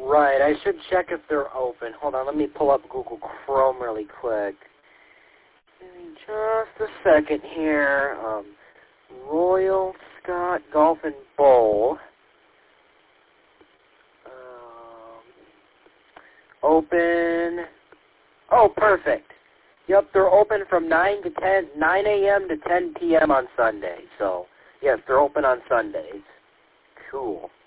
Right, I should check if they're open. Hold on, let me pull up Google Chrome really quick. Give me just a second here. Royal Scott Golf and Bowl. Open. Oh, perfect. Yep, they're open from 9 a.m. to 10 p.m. on Sunday. So, yes, they're open on Sundays. Cool.